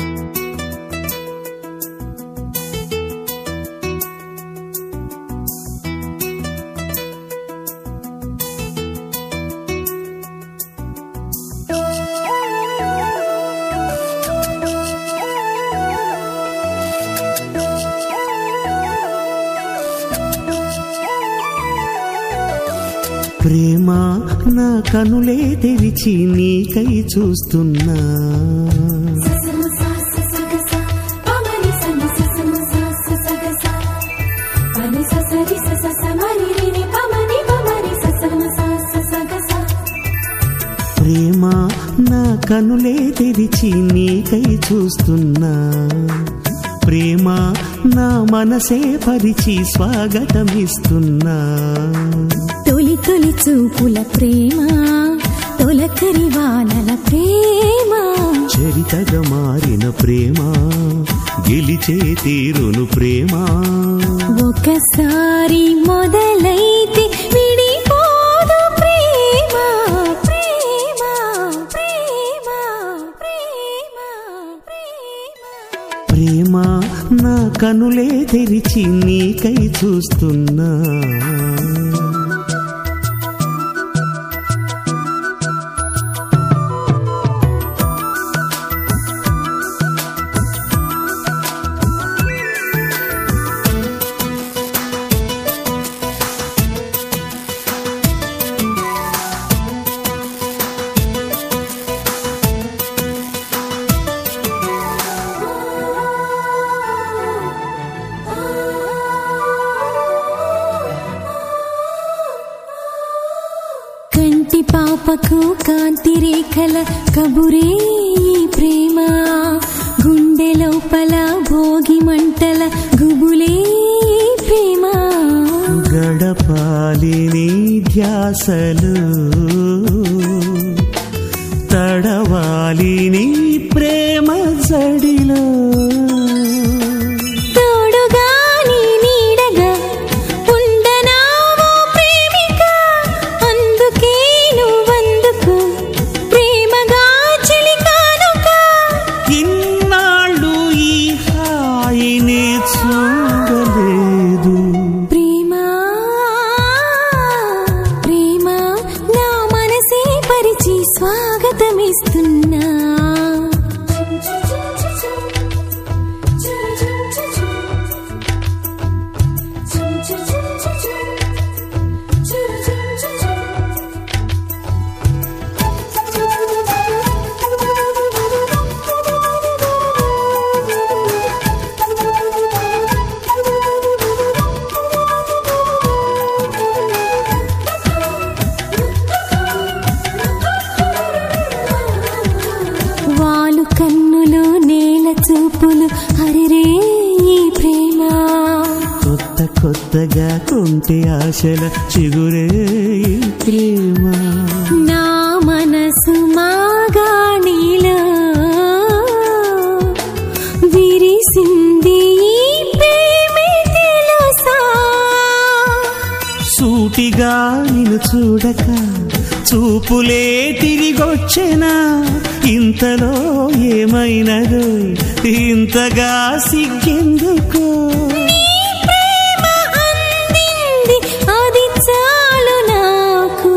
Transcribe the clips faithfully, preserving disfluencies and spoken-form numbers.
ప్రేమ నా కనులే తెరిచి నీకై చూస్తున్నా ప్రేమ నా కనులే తెరిచి నీకై చూస్తున్నా ప్రేమ నా మనసే పరిచి స్వాగతమిస్తున్నా తొలి తొలి చూపుల ప్రేమ తొలకరి వానల ప్రేమ చరితగా మారిన ప్రేమ గెలిచే తీరును ప్రేమ ఒకసారి మొదలైతే విడిపోదు ప్రేమ ప్రేమ ప్రేమ ప్రేమ ప్రేమ ప్రేమ నా కనులే తెరిచి నీకై చూస్తున్నా కంటి పాపకు కాంతి రేఖల కబురే ప్రేమ గుండె లోపల భోగి మంటల గుబులే ప్రేమ గడపాలి నీ ధ్యాసలు తడవాలి నీ ప్రేమ జడిలో స్వాగతమిస్తున్నా కన్నులు నేల చూపులు హరిరే ఈ ప్రేమ కొత్త కొత్తగా కొంటే ఆశల చిగురే ఈ ప్రేమ నా మనసు మాగాణిలో విరిసింది ఈ ప్రేమే తెలుసా సూటిగా నిన్ను చూడక చూపులే తిరిగొచ్చెనా ఇంతలో ఏమైనదో ఇంతగా సిగ్గెందుకు ప్రేమ అందింది అది చాలు నాకు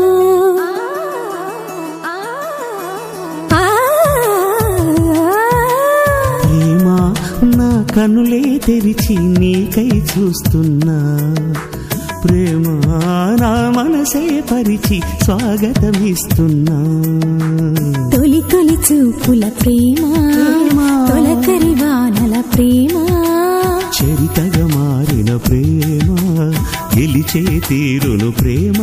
ప్రేమ నా కనులే తెరిచి నీకై చూస్తున్నా ప్రేమ నా మనసే పరిచి స్వాగతమిస్తున్నా తొలి తొలి చూపుల ప్రేమ తొలకరి వానల ప్రేమ చరితగా మారిన ప్రేమ గెలిచే తీరును ప్రేమ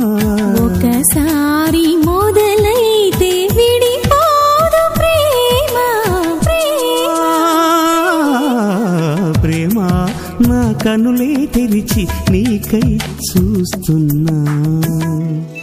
ఒకసారి మొదలైతే విడిపోదు ప్రేమ ప్రేమ నా కనులే తెరిచి నీకై చూస్తున్నా.